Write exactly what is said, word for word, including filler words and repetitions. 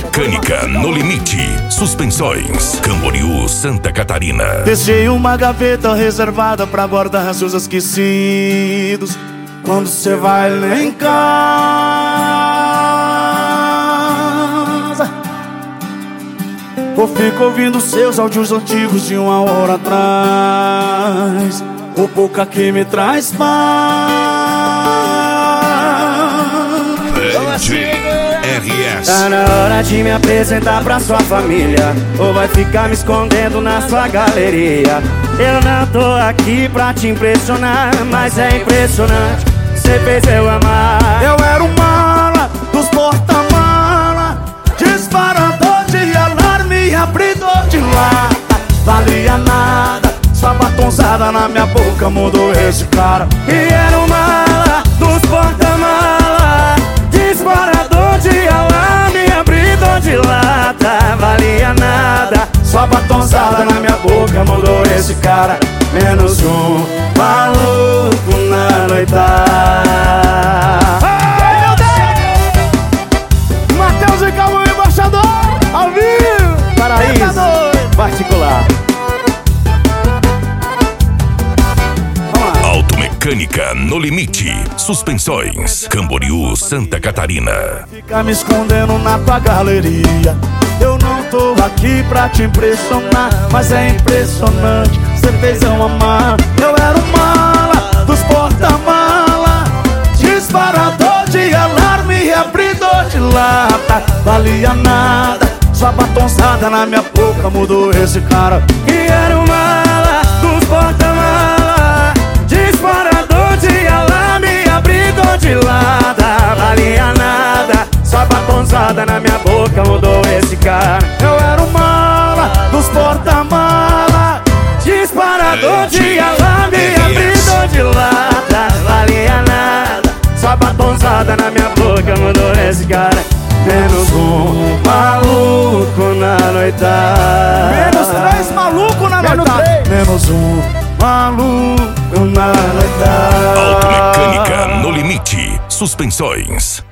Automecânica no Limite. Suspensões. Camboriú, Santa Catarina. Deixei uma gaveta reservada pra guardar seus esquecidos. Quando cê vai lá em casa, ou fico ouvindo seus áudios antigos de uma hora atrás. O boca que me traz paz. R S. Tá na hora de me apresentar pra sua família, ou vai ficar me escondendo na sua galeria. Eu não tô aqui pra te impressionar, mas é impressionante, cê fez eu amar. Eu era o mala dos porta-mala, disparador de alarme, abridor de lata. Valia nada, sua batonzada na minha boca mudou esse cara. E era o mala dos porta-mala, disparador de alarme, abridor de lata. Valia nada, sua batonzada na minha boca mudou esse cara. Menos um maluco na noitada. Ai, meu Deus! Matheus e Calma, embaixador, ao vivo, Paraíso particular. Automecânica no Limite. Suspensões. Camboriú, Santa Catarina. Fica me escondendo na tua galeria. Eu não tô aqui pra te impressionar, mas é impressionante, cê fez eu amar. Eu era o mala dos porta-mala, disparador de alarme, abridor de lata. Valia nada, sua batonzada na minha boca mudou esse cara. E era o mala dos porta-mala, disparador de alarme, abridor de lata. Valia nada, sua batonzada na minha boca mudou esse cara. Eu era o mala dos porta-mala, disparador de alarme, abridor de lata. Valia nada, sua batonzada na minha boca mudou esse cara. Menos um maluco na noitada. Menos três maluco na noitada. Menos um maluco na noitada. Automecânica no Limite. Suspensões.